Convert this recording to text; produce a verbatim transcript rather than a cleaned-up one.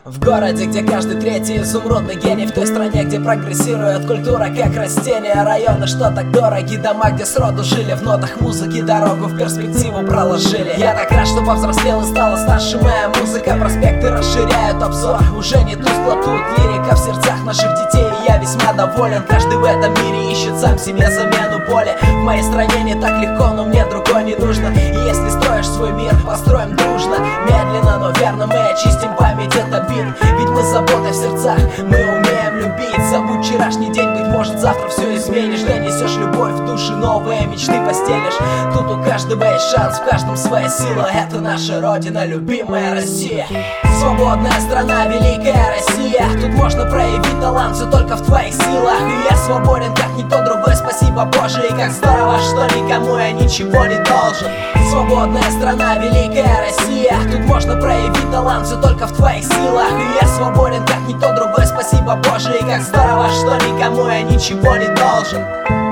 В городе, где каждый третий изумрудный гений. В той стране, где прогрессирует культура как растение. Районы, что так дороги, дома, где сроду жили. В нотах музыки дорогу в перспективу проложили. Я так рад, что повзрослел и стала старше моя музыка. Проспекты расширяют обзор, уже не тускло тут лирика в сердцах наших детей. И я весьма доволен, каждый в этом мире ищет сам себе замену боли. В моей стране не так легко, но мне другой не нужно. И если строишь свой мир, построим дружно. Медленно, но верно мы очистим память от обид. Ведь мы с заботой в сердцах, мы умеем любить. Забудь вчерашний день, быть может завтра все изменишь. Донесешь любовь в души, новые мечты постелишь. Тут у каждого есть шанс, в каждом своя сила. Это наша родина, любимая Россия. Свободная страна, великая Россия. Тут можно проявить талант, все только в твоих силах. И я свободен, как никто другой, спасибо Боже. И как здорово, что никому я ничего не должен. Свободная страна, великая Россия. Тут можно проявить талант, все только в твоих силах. И я свободен, как никто другой, спасибо Боже. И как здорово, что никому я ничего не должен.